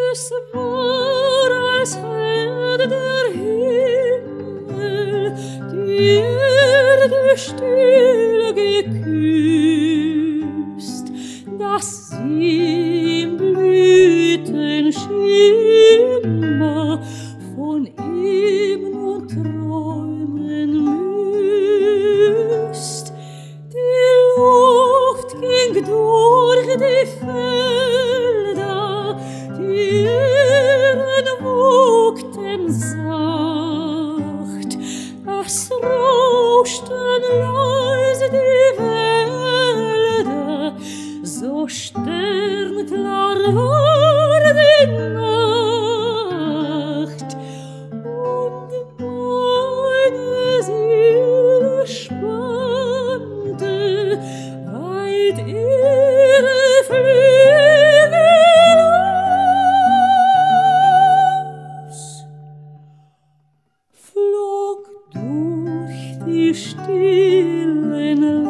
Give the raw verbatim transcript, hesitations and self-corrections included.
Es war, als hätte der Himmel die Erde still geküsst, dass sie im Blütenschimmer von ihm nun träumen müsst. Die Luft ging durch die Felder, die Ähren wogten sacht, es rauschten leise die Wälder, so sternklar war die Nacht, und meine Seele spannte weit ihre Flügel aus, flog durch die stillen